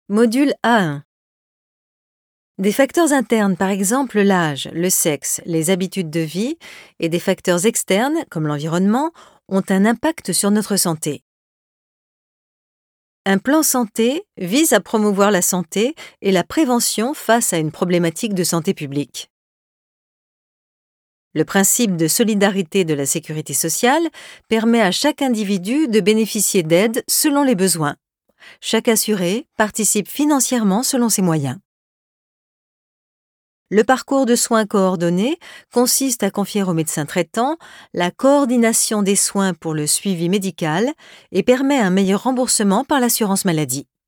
Module A1. Des facteurs internes, par exemple l'âge, le sexe, les habitudes de vie, et des facteurs externes, comme l'environnement, ont un impact sur notre santé. Un plan santé vise à promouvoir la santé et la prévention face à une problématique de santé publique. Le principe de solidarité de la sécurité sociale permet à chaque individu de bénéficier d'aides selon les besoins. Chaque assuré participe financièrement selon ses moyens. Le parcours de soins coordonnés consiste à confier au médecin traitant la coordination des soins pour le suivi médical et permet un meilleur remboursement par l'assurance maladie.